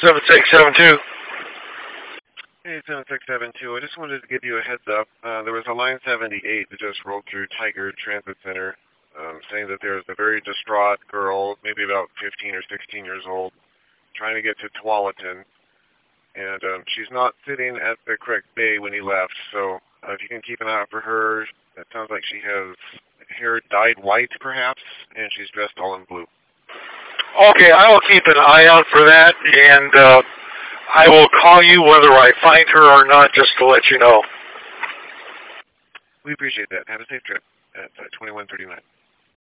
7672. Hey, 7672. I just wanted to give you a heads up. There was a Line 78 that just rolled through Tiger Transit Center, saying that there's a very distraught girl, maybe about 15 or 16 years old, trying to get to Tualatin. And she's not sitting at the correct bay when he left, so if you can keep an eye out for her. It sounds like she has hair dyed white, perhaps, and she's dressed all in blue. Okay, I will keep an eye out for that, and I will call you whether I find her or not, just to let you know. We appreciate that. Have a safe trip at 2139.